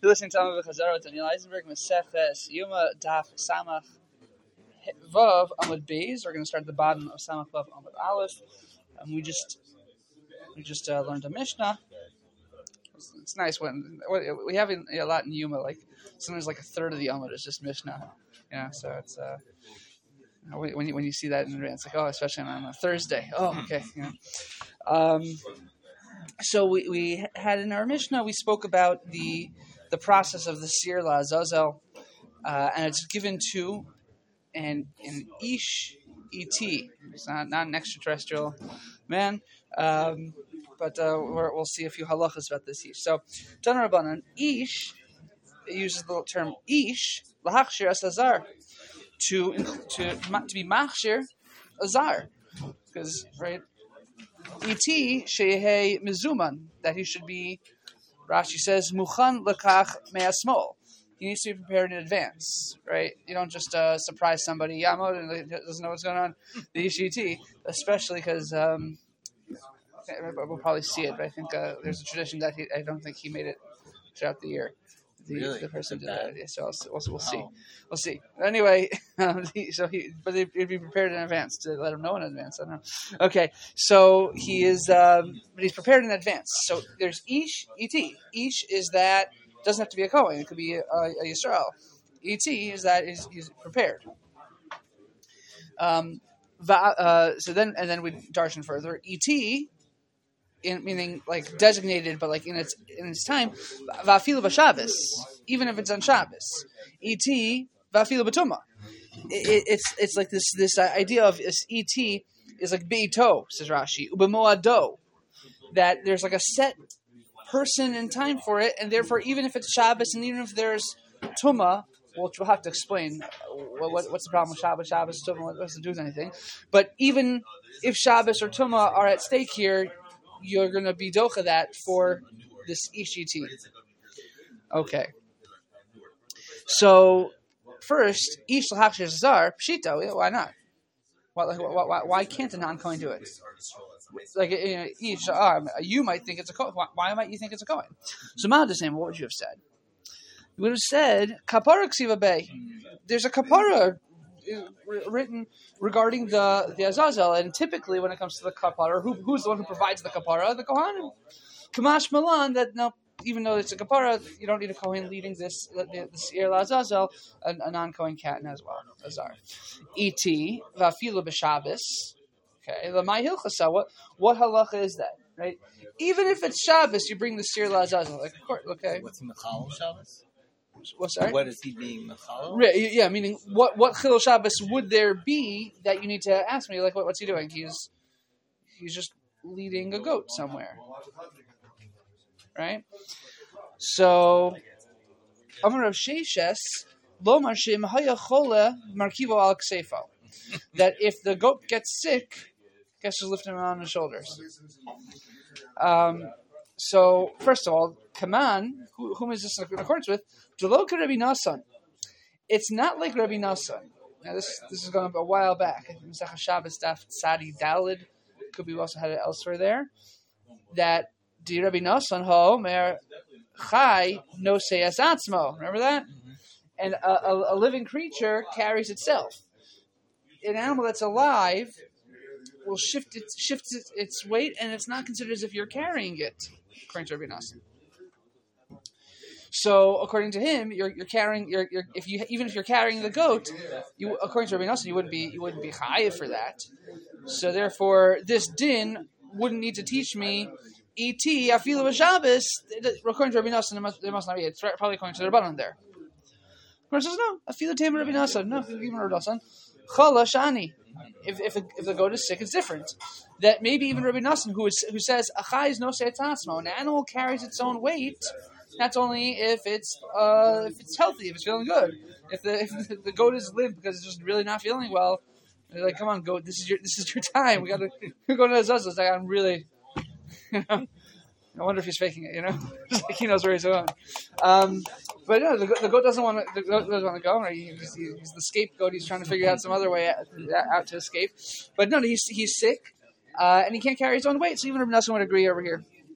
You're listening to Talmud V'Chazara with Daniel Eisenberg, Maseches Yuma Daf Samach Vav Amud Beis. We're going to start at the bottom of Samach Vav Amud Aleph. We just learned a Mishnah. It's nice when we have a lot in Yuma. Like sometimes like a third of the Amud is just Mishnah. Yeah, so it's when you see that in advance, like especially on a Thursday. Oh, okay. Yeah. So we had in our Mishnah, we spoke about the process of the Sir La'azazel, and it's given to an Ish Et. It's not an extraterrestrial man, but we'll see a few halachas about this Ish. So, Dan Rabbanan, Ish, it uses the term Ish, Lahachshir as Azar, to be Machshir Azar, because, right, Et Shehei Mizuman, that he should be, Rashi says, Muchan Lekach Me'asmol. He needs to be prepared in advance, right? You don't just surprise somebody, Yamod, and doesn't know what's going on, the Ish Et, especially because, we'll probably see it, but I think there's a tradition that I don't think he made it throughout the year. The person did that. Yeah, so we'll see. We'll see. Anyway, but he'd be prepared in advance to let him know in advance. I don't know. Okay, so he is, but he's prepared in advance. So there's Ish Et. Ish is that doesn't have to be a Kohen. It could be a Yisrael. Et is that he's prepared. So then we darshan further. Et. Meaning like designated, but like in its time, vafilu b'Shabbos, even if it's on Shabbos. Et vafilu b'tumah. It's like this idea of et is like beito, says Rashi, ubemoado, that there's like a set person and time for it, and therefore even if it's Shabbos and even if there's tumah, which we'll have to explain what's the problem with Shabbos, tumah, what does it do with anything. But even if Shabbos or tumah are at stake here, you're going to be docha that for this Ish Et. Okay. So, first, Ish L'Hachshir Zar, Pshita, why not? Why can't a non-Kohen do it? Like, Ish, you might think it's a Kohen. Why might you think it's a Kohen? So, Ma'ad, what would you have said? You would have said, Kapara Ksiva Bey. There's a Kapara written regarding the Azazel, and typically when it comes to the kapara, who's the one who provides the kapara? The Kohanim. Kamash Malan, that no, even though it's a kapara, you don't need a Kohen leading the Seir Azazel, a non-Kohen cat as well. Azar. Et vafilu b'Shabbos. Okay, l'may hilchasa. What halacha is that? Right? Even if it's Shabbos, you bring the Seir Azazel. Like, of course, okay. What's Mechal Shabbos? What's that? What is he being mechal? Right, yeah, meaning what Chilul Shabbos would there be that you need to ask me? Like, what's he doing? He's just leading a goat somewhere, right? So, Amar Rav Sheshes lo marshim haya chole markivo al ksefo. That if the goat gets sick, guess just lift him on his shoulders. So, first of all, Kaman, whom is this in accordance with? Deloka Rabbi Nassan. It's not like Rabbi Nassan. Now, this is going a while back. I think Masechah Shabbos Daf Tzadi Dalid. Could be we also had it elsewhere there. That Di Rabbi Nassan ho mer chai no seyas atzmo. Remember that? And a living creature carries itself. An animal that's alive will shift its weight, and it's not considered as if you're carrying it, according to Rabbi Nassan. So, according to him, you're carrying even if you're carrying the goat, you, according to Rabbi Nassan, you wouldn't be chayav for that. So, therefore, this din wouldn't need to teach me et afilu b'Shabbos. According to Rabbi Nassan, there must not be. It's probably according to the Rabbanan there. Of says no. Afilu tamer Rabbi Nassan. No, even Rabbi Nassan. Chala shani. If the goat is sick, it's different. That maybe even Rabbi Nassan, who says achai is no se'atzmo, an animal carries its own weight. That's only if it's healthy, if it's feeling good. If the goat is limp because it's just really not feeling well, they're like, come on, goat, this is your time. We gotta go to the Azazel. It's like, I'm really, I wonder if he's faking it. Like he knows where he's going. But no, the goat doesn't want to. The goat doesn't want to go. Right? He's the scapegoat. He's trying to figure out some other way out to escape. But no, he's sick, and he can't carry his own weight. So even Rabbi Nassan would agree over here.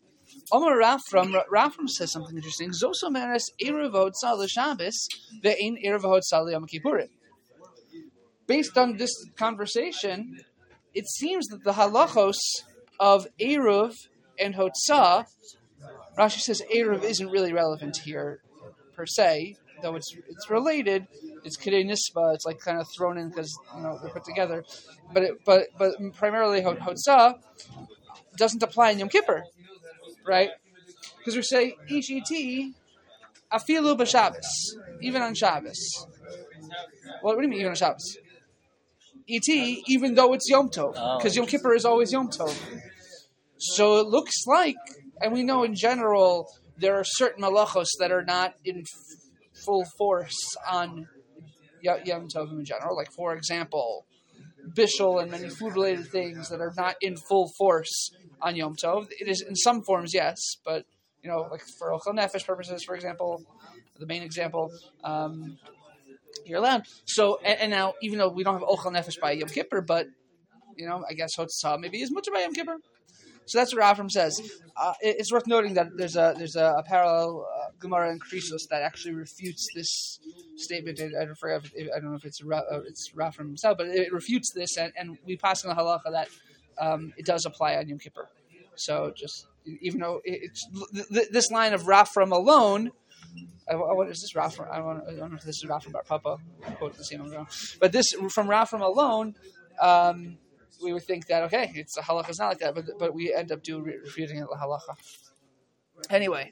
Omar Rafram says something interesting. Zoso meres erev ha'hotzah l'Shabbos ve'ein erev ha'hotzah l'Yom Kippurim. Based on this conversation, it seems that the halachos of erev and hotzah, Rashi says erev isn't really relevant here per se, though it's related. It's kedei nisba. It's like kind of thrown in because they're put together, but primarily hotzah doesn't apply in Yom Kippur, right? Because we say ish et afilu b'Shabbos, even on Shabbos. Well, what do you mean even on Shabbos? Et, even though it's Yom Tov, because Yom Kippur is always Yom Tov. So it looks like, and we know in general, there are certain malachos that are not in full force on Yom Tov in general. Like, for example, bishul and many food-related things that are not in full force on Yom Tov. It is in some forms, yes, but, like for Ochel Nefesh purposes, for example, the main example, you're allowed. So, and now, even though we don't have Ochel Nefesh by Yom Kippur, but, I guess Hotzah maybe is mutter by Yom Kippur. So that's what Rafram says. It's worth noting that there's a parallel Gemara in Krisos that actually refutes this statement. I don't know if it's Rafram himself, but it refutes this, and we pass on the halacha that it does apply on Yom Kippur. So just, even though this line of Rafram alone, what is this Rafram? I don't know if this is Rafram Bar Papa. Quote the same one, but this from Rafram alone, we would think that it's a halacha is not like that, but we end up refuting it halacha. Anyway,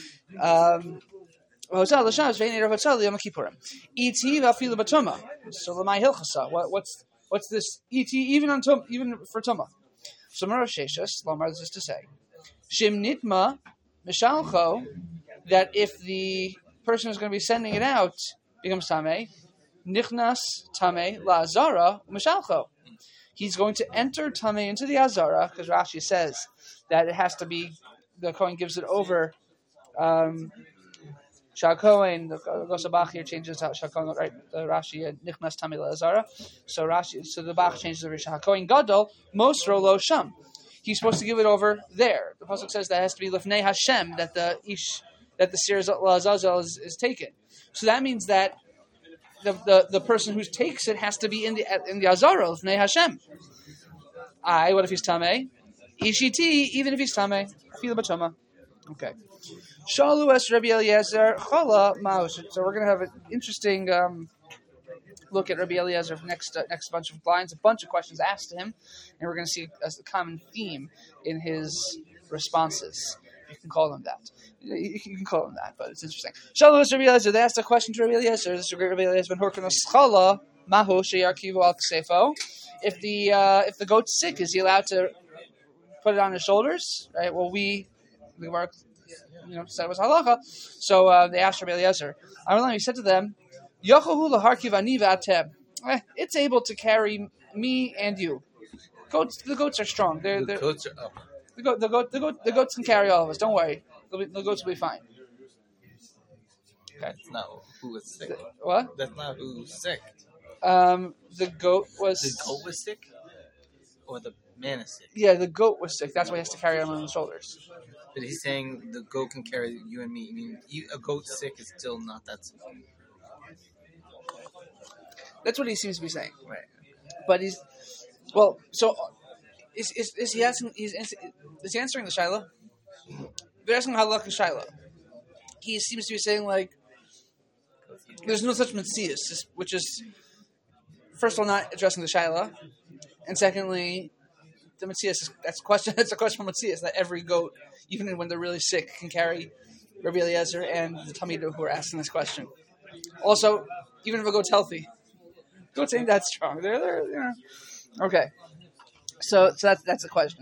so what's this? Even for tuma. So Marav Sheshus, Lomar, this is to say, Shim Nitma Mishalcho, that if the person who's going to be sending it out becomes Tameh, Nichnas Tameh La Azara Mishalcho. He's going to enter Tameh into the Azara, because Rashi says that it has to be, the Kohen gives it over. Shakohen, the Gosabach here changes out Shakohen, right? The Rashi Nichnas Tameh La Azara. So the Bach changes over Shakohen Gadol Mosro Lo Sham. He's supposed to give it over there. The pasuk says that has to be Lifnei Hashem, that the Sir La Azazel is taken. So that means that the person who takes it has to be in the Azara Lifnei Hashem. What if he's Tameh? Ishiti, even if he's Tameh, Afila Batoma. Okay. Shalu es Rabbi Eliezer Chala Maus. So we're going to have an interesting look at Rabbi Eliezer for next bunch of lines, a bunch of questions asked to him, and we're going to see a common theme in his responses. You can call them that. You can call them that, but it's interesting. Shalu es Rabbi Eliezer. They asked a question to Rabbi Eliezer. This is Rabbi Eliezer ben Horkanos Chala Mahu Sheyarkivu Al Ksefo. If the goat's sick, is he allowed to put it on his shoulders? Right. Well, we work. Said it was halacha. So they asked Rabbi Eliezer. He said to them, Yochahu laharkiv ani v'atem. It's able to carry me and you. The goats are strong. The goats are up. The goats can carry all of us. Don't worry. The goats will be fine. Okay. That's not who is sick. What? That's not who's sick. The goat was. The goat was sick, or the man is sick. Yeah, the goat was sick. That's why he has to carry him on his shoulders. But he's saying the goat can carry you and me. I mean, a goat sick is still not that sick. That's what he seems to be saying. Right. But is he asking? Is he answering the Shaila? They're asking halakha Shaila. He seems to be saying there's no such Metzius, which is first of all not addressing the Shaila, and secondly, the Metzius that's a question. It's a question from Metzius that every goat, even when they're really sick, can carry Rabbi Eliezer and the Talmidim who are asking this question. Also, even if a goat's healthy, goats ain't that strong. They're okay. So that's a question.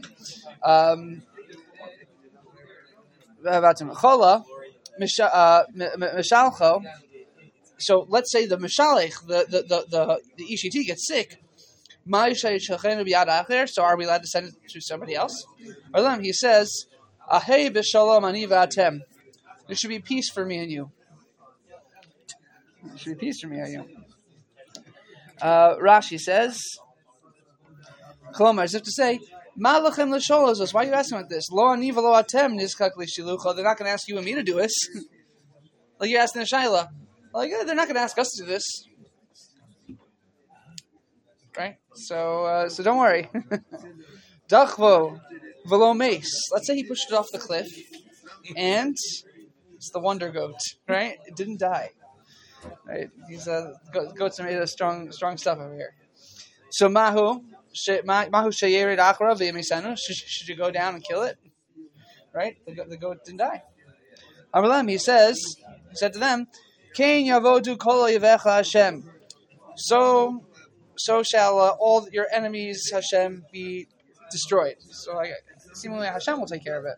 Mishalcho. So let's say the Mishalech, the Ishiti gets sick. So are we allowed to send it to somebody else? He says, Ahei b'shalom ani v'atem. There should be peace for me and you. There should be peace for me and you. Rashi says, Cholomar, as if to say, Malachem l'sholazos. Why are you asking about this? Lo ani v'lo atem nizkak l'shilucha. They're not going to ask you and me to do this. Like you're asking the Shaila. Like they're not going to ask us to do this, right? So don't worry. Dachvo v'lo mace. Let's say he pushed it off the cliff, and it's the wonder goat, right? It didn't die. Right? These goats are made of strong stuff over here. So mahu sheyerid achra v'yamisenu. Should you go down and kill it? Right? The goat didn't die. Amalem, he said to them, Kain yavodu kol yevecha Hashem. So shall all your enemies Hashem be destroyed. So seemingly Hashem will take care of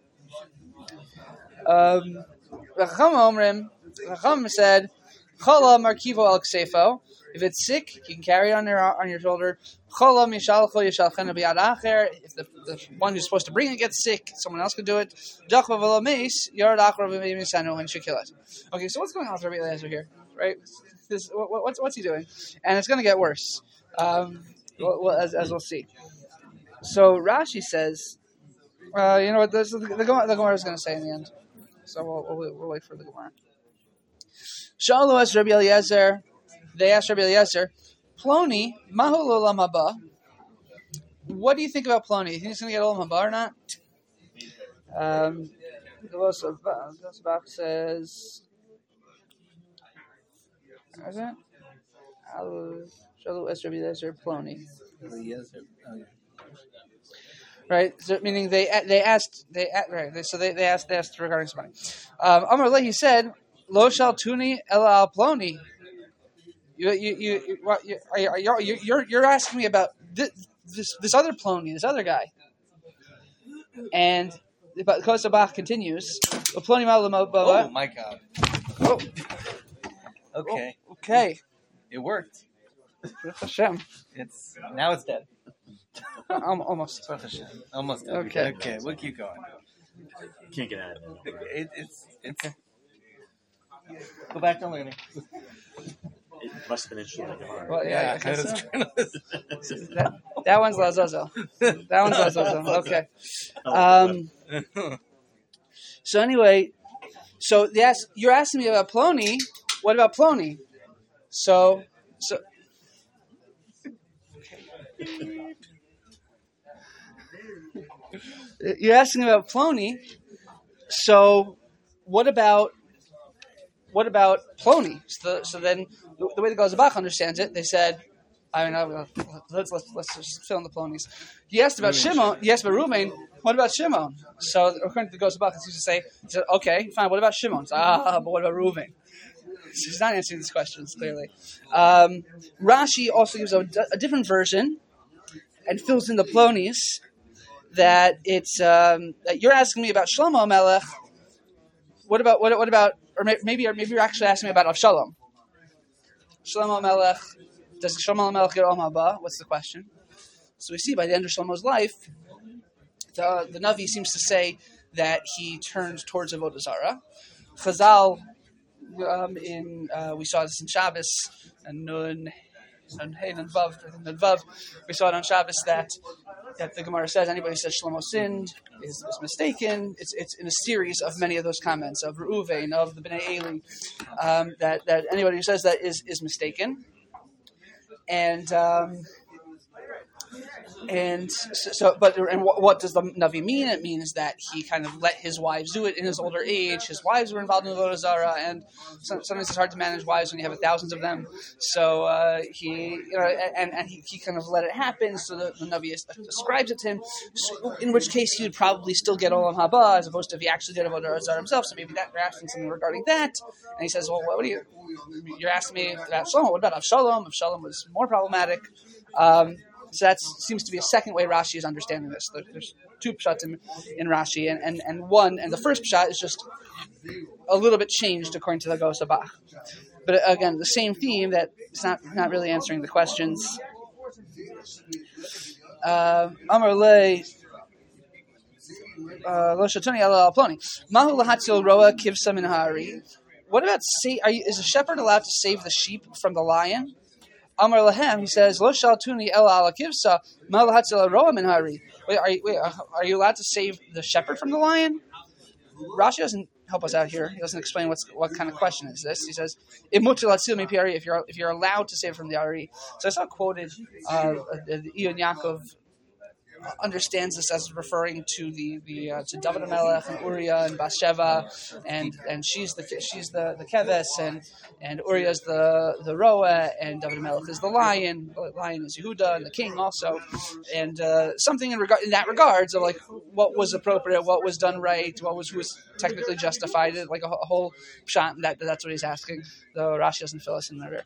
it. Chacham said, Chala markivo al ksefo. If it's sick, you can carry it on your shoulder. Chala mishalcho yishalchenu biyad acher. If the one who's supposed to bring it gets sick, someone else can do it. Dachva v'lo meis yarad achra v'misanu, and should kill it. Okay, so what's going on with Rabbi Eliezer here, right? What's he doing? And it's going to get worse, as we'll see. So Rashi says, you know what the Gemara is going to say in the end. So we'll wait for the Gemara. Shalu es Rabbi Eliezer. They asked Rabbi Eliezer, Ploni, mahu l'olam haba. What do you think about Ploni? You think he's going to get olam haba or not? The Losabach says, what is it? Shalu es Rabbi Eliezer, Ploni. Right, so meaning they asked regarding somebody. Amar Lehi said, Lo shal tuni ela al Ploni. You're asking me about this other Ploni, this other guy, and the Kosabach continues. Oh my God! Oh. Okay. Oh, okay. It worked. Hashem. Now it's dead. Almost. Almost dead. Okay. We'll keep going. Can't get out of it. It's. Go back to learning. It must have been interesting. Well, yeah. That one's Lazozo. That one's Lazozo. Okay. So anyway, you're asking me about Ploni. What about Ploni? So. You're asking about Ploni. So what about Ploni? So then, the way the Gozabach understands it, they said, let's just fill in the Plonis. He asked about Shimon. He asked about Ruvain. What about Shimon? So according to the Gozabach, he said, okay, fine. What about Shimon? But what about Ruvain? So he's not answering these questions clearly. Rashi also gives a different version and fills in the Plonis that it's that you're asking me about Shlomo Melech. What about? Or maybe you're actually asking me about Avshalom. Shlomo Melech, does Shlomo Melech get Olam Haba? What's the question? So we see by the end of Shlomo's life, the Navi seems to say that he turned towards Avodah Zarah. Chazal, we saw this in Shabbos and Nun and Vav. We saw it on Shabbos that the Gemara says anybody who says Shlomo sinned is mistaken. It's in a series of many of those comments of Reuven, of the Bnei Eli, that anybody who says that is mistaken. And what does the Navi mean? It means that he kind of let his wives do it in his older age. His wives were involved in Avodah Zarah, and sometimes it's hard to manage wives when you have thousands of them. So he kind of let it happen. So the Navi ascribes it to him. So in which case he would probably still get Olam Haba as opposed to if he actually did Avodah Zarah himself. So maybe they're asking something regarding that. And he says, "Well, you're asking me about Shlomo? What about Avshalom? Avshalom was more problematic." So that seems to be a second way Rashi is understanding this. There's two pshatim in Rashi, and the first pshat is just a little bit changed according to the Gosabach. But again, the same theme that it's not really answering the questions. Amar le lo shatuni ala ploni mahu lahatzil roa kivsa min hari. What about is a shepherd allowed to save the sheep from the lion? Amar Lahem, he says, Lo shaltuni ela ala kivsa, ma lahatzil roa min hari. are you allowed to save the shepherd from the lion? Rashi doesn't help us out here. He doesn't explain what kind of question is this. He says, if you're allowed to save from the Ari. So I saw quoted Ion Yaakov understands this as referring to the to David HaMelech and Uriah and Bathsheba, and she's the keves, and Uriah is the roa, and David HaMelech is the lion. The lion is Yehuda, and the king also, and something in that regards of like what was appropriate, what was done right, who was technically justified, like a whole shot. That's what he's asking. Though Rashi doesn't fill us in there.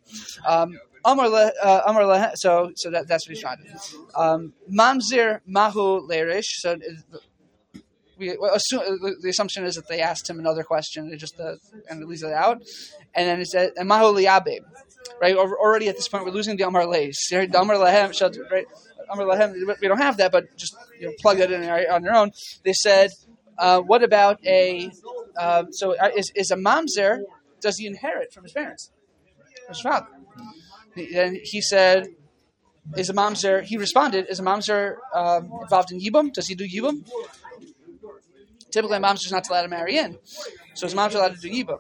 So that's what he's trying to do. Mamzir mahu leirish. So we assume the assumption is that they asked him another question. They just and it leaves it out, and then it said mahu liyabe. Right, already at this point we're losing the amar leis. The amar lahem, right? Amar lahem. We don't have that, but just plug it in on your own. They said, what about is a mamzer? Does he inherit from his parents? From his father? And he said, is a mamzer, he responded, is a mamzer involved in Yibum? Does he do Yibum? Typically a mamzer is not allowed to marry in. So is a mamzer allowed to do Yibum?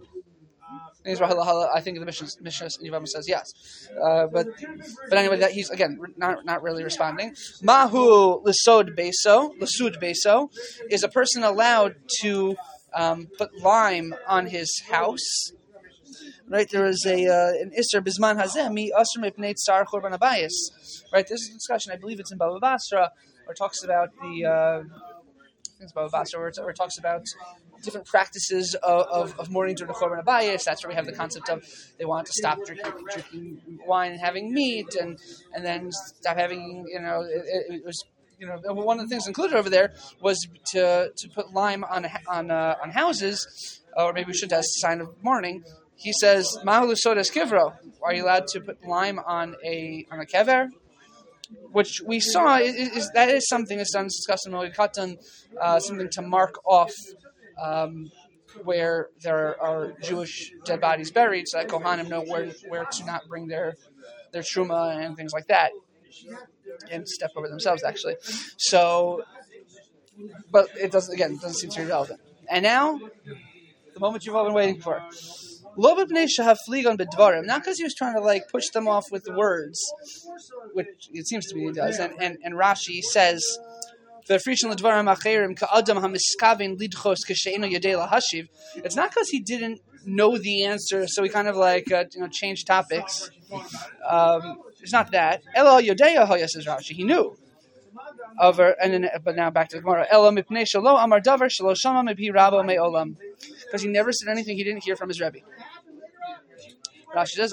I think the Mishnah Yibam says yes. But anyway, that he's, again, not really responding. Mahu Lisud Beso is a person allowed to put lime on his house. Right, there is an Isser Bisman Hazeh Mi Asr Mipnei Tsar Churban Abayis. Right, this is a discussion. I believe it's in Baba Basra, where it talks about where it talks about different practices of mourning during the Churban Abayis. That's where we have the concept of they want to stop drinking wine and having meat, and then stop having it was. One of the things included over there was to put lime on houses, or maybe we should as a sign of mourning. He says, "Mahu l'sodas kivro." Are you allowed to put lime on a kever? Which we saw that is something that's discussed in Moed Katan, something to mark off where there are Jewish dead bodies buried, so that Kohanim know where to not bring their truma and things like that, and step over themselves actually. So, but it doesn't seem to be relevant. And now, the moment you've all been waiting for. Not because he was trying to push them off with words, which it seems to be he does. And Rashi says, it's not because he didn't know the answer, so he kind of changed topics. It's not that. Elo Yodeya Hoya, says Rashi. He knew. But now back to the Gemara. Elo mipnei shelo amar davar shelo shama mipi rabo me'olam. Because he never said anything he didn't hear from his Rebbe. Rashi says,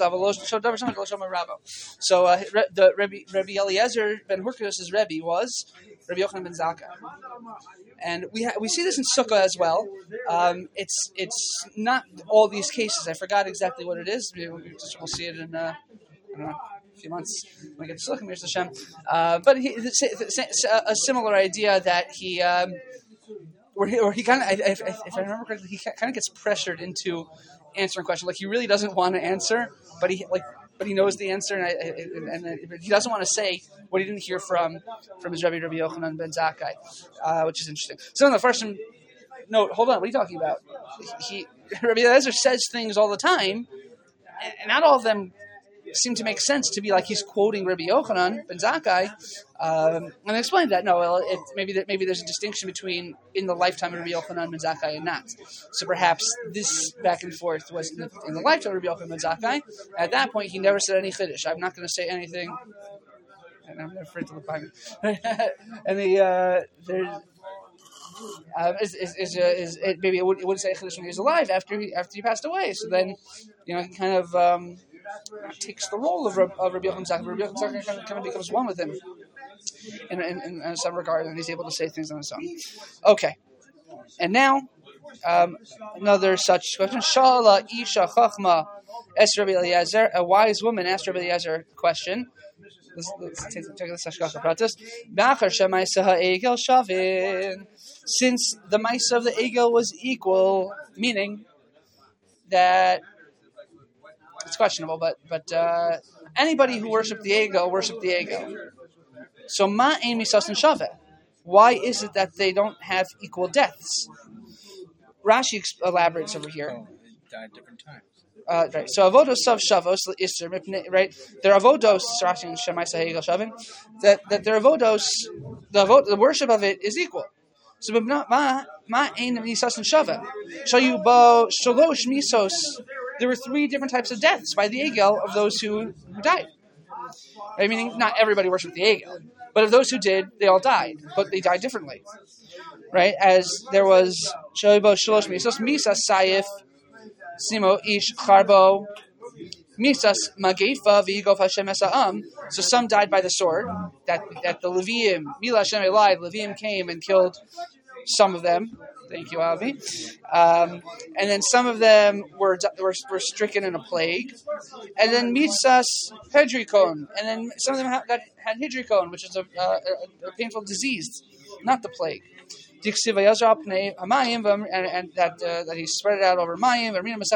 so the Rebbe Eliezer ben Hurkos' Rebbe was Rebbe Yochanan ben Zakkai, and we see this in Sukkah as well. It's not all these cases. I forgot exactly what it is. We'll see it in I don't know, a few months when we get to Sukkah, Mir Hashem. But a similar idea that he. Where he kind of, if I remember correctly, he kind of gets pressured into answering a question. He really doesn't want to answer, but he knows the answer, and he doesn't want to say what he didn't hear from his Rebbe Yochanan ben Zakkai, which is interesting. So, the first one, no, hold on, what are you talking about? Rebbe Eliezer says things all the time, and not all of them seem to make sense to be like he's quoting Rabbi Yochanan ben Zakkai, and I explained that. No, well, maybe there's a distinction between in the lifetime of Rabbi Yochanan ben Zakkai and not. So perhaps this back and forth was in the lifetime of Rabbi Yochanan ben Zakkai. At that point, he never said any chiddush. I'm not going to say anything, and I'm afraid to look behind me. And maybe it wouldn't say chiddush when he was alive. After he passed away, so then he kind of. Takes the role of Rabbi Yochanan Zakkai. Rabbi Yochanan Zakkai kind of becomes one with him in some regard, and he's able to say things on his own. Okay, and now another such question: Shala Isha Chachma Es Rabbi Eliezer. A wise woman asked Rabbi Eliezer a question. Let's take this hashgacha pratis. B'achar shemaisa ha'egel shavin. Since the ma'isa of the egel was equal, meaning that. It's questionable, but anybody who worshipped the egel worshipped the egel. So ma ein misasin shaveh. Why is it that they don't have equal deaths? Rashi elaborates over here. Oh, it died different times. Right. So avodos of shavos iser, right? Their avodos, Rashi and Shemaisa Hegel Shavin, that their avodos, the worship of it is equal. So ma ein misas and shava. Shayu bo shalosh misos. There were 3 different types of deaths by the Egel of those who died. Right? Meaning, not everybody worshipped the Egel, but of those who did, they all died, but they died differently. Right? As there was shayu bo shalosh misos, misas sayif. Simo ish charbo misas magefa v'yigof Hashem esa'am. So some died by the sword. That the Leviim, Mila Hashem Elai, the Leviim came and killed some of them. Thank you, Avi. And then some of them were stricken in a plague. And then misas hedrikon. And then some of them had hydrikon, which is a painful disease, not the plague. And that he spread it out over Mayim.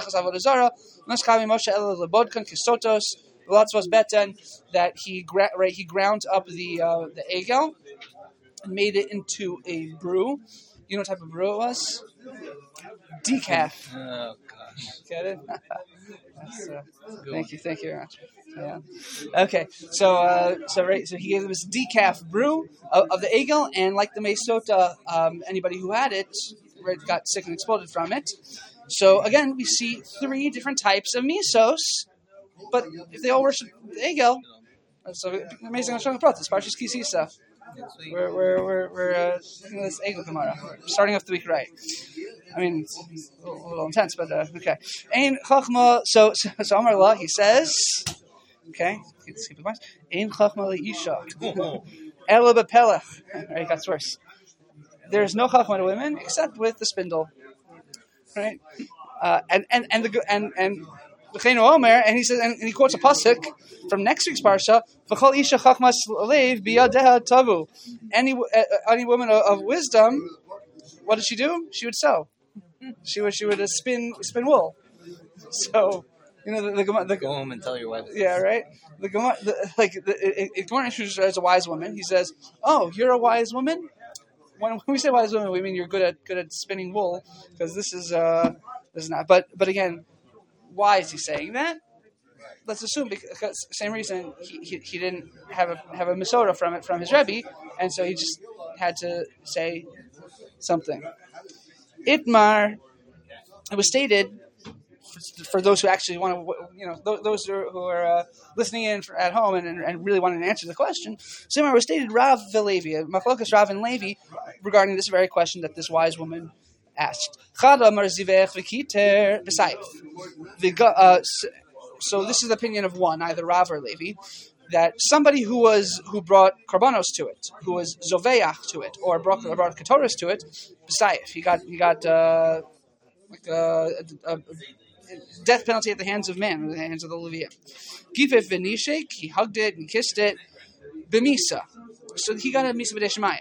That he ground up the egel and made it into a brew. You know what type of brew it was? Decaf. Oh gosh. Get it? Thank you very much. Yeah. Okay. So he gave them this decaf brew of the egel, and like the mesota, anybody who had it got sick and exploded from it. So again, we see 3 different types of misos, but if they all worship the egel, so amazing on Shulchan Aruch, Parshas Kisisa. We're looking at this egel Gemara, starting off the week right. I mean, it's a little intense, but okay. Ein chachma. So Amar Allah, he says. Okay, let's keep it in mind. Ein chachma leisha, ela bepelech. Right, it gets worse. There is no chachma to women except with the spindle. Right, and the Chenu Omer, and he says, and he quotes a pasuk from next week's parsha. V'chol isha chachmas leiv biyadeha tavu. Any woman of wisdom, what did she do? She would sew. She would spin wool. So. You know, the go home and tell your wife. Yeah, right. The Gemara introduces her as a wise woman. He says, "Oh, you're a wise woman." When we say wise woman, we mean you're good at spinning wool, because this is not. But again, why is he saying that? Let's assume because same reason he didn't have a Masora from his Rebbe, and so he just had to say something. Itmar, it was stated. For those who actually want to, those who are listening in at home and really want to answer the question, Simar was stated Rav Levi, Machlokas Rav and Levi, regarding this very question that this wise woman asked. So this is the opinion of one, either Rav or Levi, that somebody who brought karbanos to it, who was zoveach to it, or brought katoras to it, b'sayif. He got death penalty at the hands of man, at the hands of the Levium. Gifef v'nishek, he hugged it and kissed it. B'misa, so he got a misa b'deshemayim.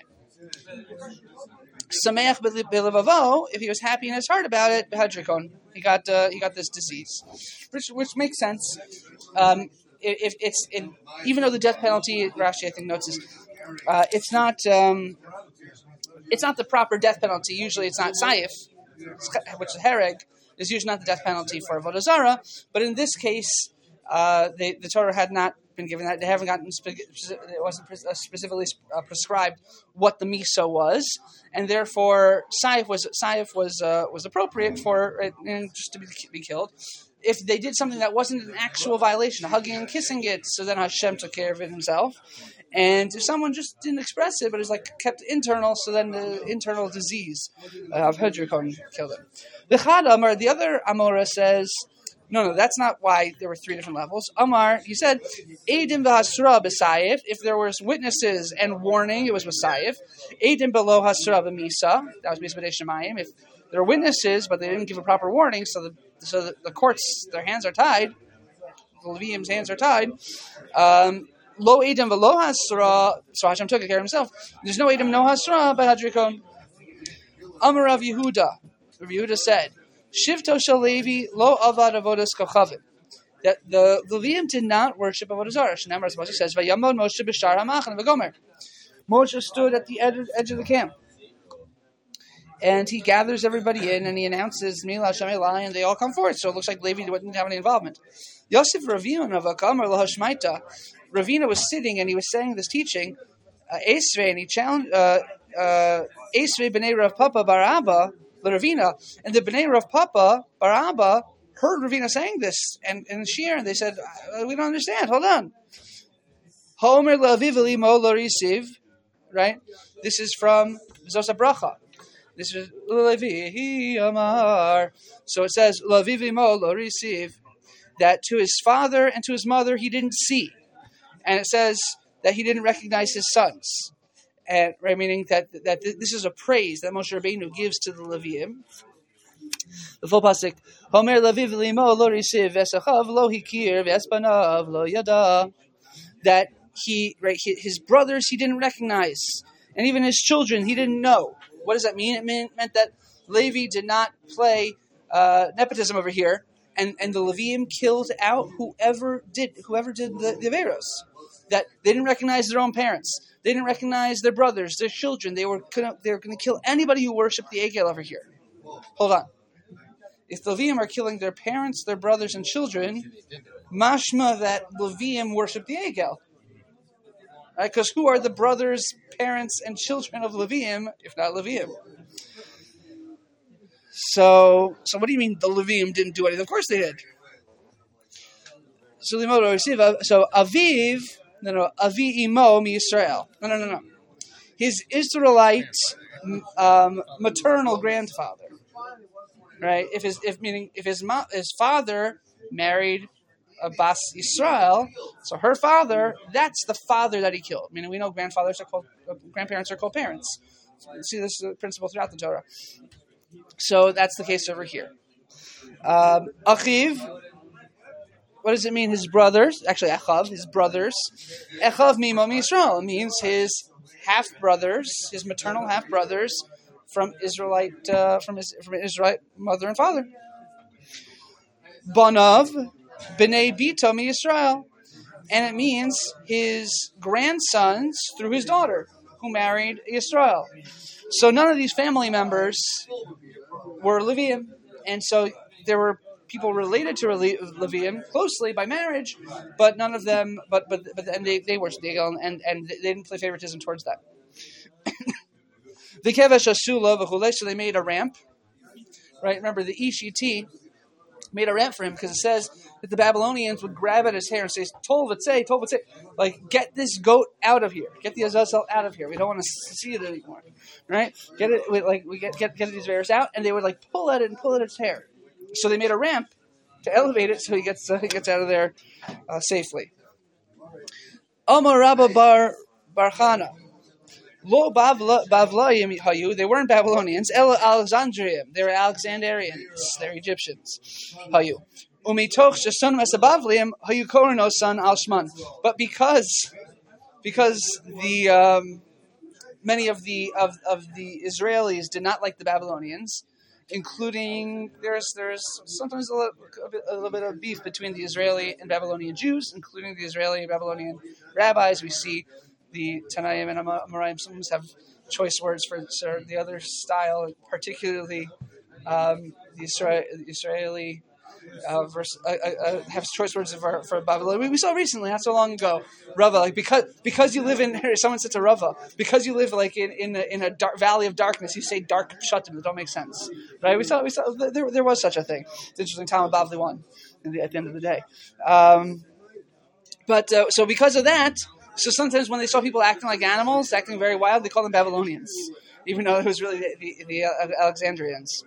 Sameach b'levavo, if he was happy in his heart about it, b'hadrikon, he got this disease, which makes sense. If it's even though the death penalty, Rashi I think notes this, it's not the proper death penalty. Usually it's not sayif, which is hereg. Is usually not the death penalty for avodah zarah, but in this case, the Torah had not been given that. They haven't gotten it wasn't specifically prescribed what the miso was, and therefore sayif was appropriate for it just to be killed. If they did something that wasn't an actual violation, hugging and kissing it, so then Hashem took care of it himself. And if someone just didn't express it, but it's like kept internal, so then the internal disease of Hedrikon killed him. The Chad Amar, the other Amora says, no, that's not why there were 3 different levels. Amar, he said, Eidim v'hasura b'sayif, if there were witnesses and warning, it was b'sayif. Eidim below hasura b'misa, that was Misa b'deshemayim. If there were witnesses, but they didn't give a proper warning, so the courts, their hands are tied, the Levium's hands are tied. Lo Edom v'lo hasra, so Hashem took care of himself. There's no Edom, no hasra, but Hadrikon. Amar Rav Yehuda. Rav Yehuda said, Shivto shel Levi lo avad avodas kochavim. That the Levium did not worship avodah zarah. Shnei Amar says, Vayamod Moshe b'shar hamachan v'gomer. Moshe stood at the edge of the camp. And he gathers everybody in and he announces Mila Shamelai, and they all come forward. So it looks like Levi didn't have any involvement. Yosef Ravina Vakam or Lahashmaita. Ravina was sitting and he was saying this teaching, Esrei, and he challenged Esrei B'nai Rav Papa Bar Abba, the Ravina, and the B'nai Rav Papa Bar Abba heard Ravina saying this and Shir, and they said, we don't understand, hold on. Homer Lavivali Mo Lorisiv, right? This is from Zosa Bracha. This is Levi Amar. So it says, Lavivi Mo Lorisiv, that to his father and to his mother he didn't see. And it says that he didn't recognize his sons. And, right, meaning that this is a praise that Moshe Rabbeinu gives to the Leviim. The full pasuk, Homer Laviv limo lo risiv v'esachav lo hikir v'espanav lo yada. That his brothers he didn't recognize, and even his children he didn't know. What does that mean? It meant that Levi did not play nepotism over here, and the Leviim killed out whoever did the Averos. That they didn't recognize their own parents, they didn't recognize their brothers, their children. They were going to kill anybody who worshipped the Egel over here. Hold on. If the Leviim are killing their parents, their brothers, and children, mashma that Leviim worship the Egel. Right? Because who are the brothers, parents, and children of Leviim, if not Leviim? So what do you mean the Leviim didn't do anything? Of course they did. So Aviv, Avi Imo mi Yisrael. No. His Israelite maternal grandfather. Right? If his father married a Bas Yisrael, so her father, that's the father that he killed. Meaning we know grandparents are called parents. So you see this principle throughout the Torah. So that's the case over here. Achiv, what does it mean? His brothers, actually Achav, his brothers. Echav mimo Yisrael means his half brothers, his maternal half brothers from Israelite, from Israelite mother and father. Banav b'nei bito mi Yisrael, and it means his grandsons through his daughter who married Yisrael. So none of these family members were Leviim, and so there were people related to Leviim closely by marriage, but none of them. But they worshipped the Egel, and they didn't play favoritism towards that. The Kevesh Asula v'chulei, so they made a ramp. Right, remember the Ishiti made a ramp for him because it says that the Babylonians would grab at his hair and say, Tol v'tzei, like, get this goat out of here. Get the Azazel out of here. We don't want to see it anymore. Right? Get it, we get these bears out, and they would like pull at its hair. So they made a ramp to elevate it so he gets out of there safely. Omar Rabba Bar Chana. Lo Bavlayim hayu, they weren't Babylonians. Ela Alexandrium, they were Alexandrians, they're Egyptians. Hayu. Umitoch shason mesabavliim hayu korono son alshman. But because the many of the Israelis did not like the Babylonians, including there's sometimes a little bit of beef between the Israeli and Babylonian Jews, including the Israeli and Babylonian rabbis. We see the Tanaim and Amoraim sometimes have choice words for the other style, particularly the Israeli verse have choice words for Babylon. We saw recently, not so long ago, Rava. Like because you live in, someone said to Rava, because you live like in a dark valley of darkness, you say dark pshatim that don't make sense, right? We saw there was such a thing. It's interesting. Talmud Bavli won at the end of the day, so because of that. So sometimes when they saw people acting like animals, acting very wild, they called them Babylonians, even though it was really the Alexandrians.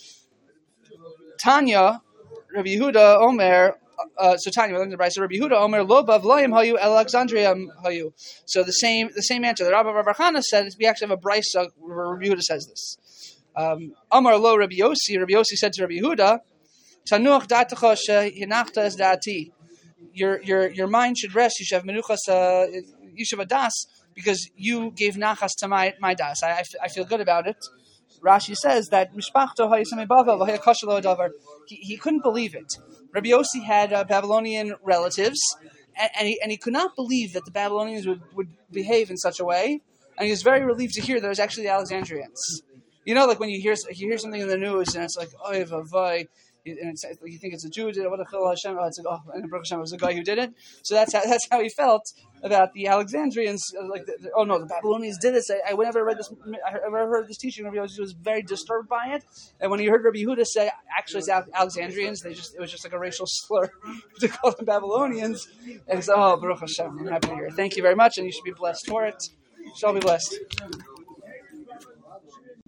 Tanya, Rabbi Yehuda Omer, Rabbi Yehuda Omer, Lo Bavloim hayu Alexandriam hayu. So the same answer. The Rabbi Bar Chana said, we actually have a brisa where Rabbi Yehuda says this. Amar Lo Rabbi Yossi said to Rabbi Yehuda, Tanuach da'atecha shehinachta es da'ati. Your mind should rest. You should have menuchas yishuv das because you gave nachas to my das. I feel good about it. Rashi says that mishpachto hayisame bavel v'haya kashalo davar. He couldn't believe it. Rabbi Yossi had Babylonian relatives, and he could not believe that the Babylonians would behave in such a way and he was very relieved to hear that it was actually the Alexandrians. You know, like when you hear something in the news and it's like, oy vavai, and it's like you think it's a Jew who did it, what a chil Hashem, it's like, oh, and Baruch Hashem, it was a guy who did it. So that's how he felt about the Alexandrians. Like, oh no, the Babylonians did it. Whenever I heard this teaching, Rabbi Yossi was very disturbed by it. And when he heard Rabbi Yehuda say, actually it's Alexandrians, it was just like a racial slur to call them Babylonians. And he said, oh, Baruch Hashem, I'm happy to hear it. Thank you very much, and you should be blessed for it. Shall be blessed.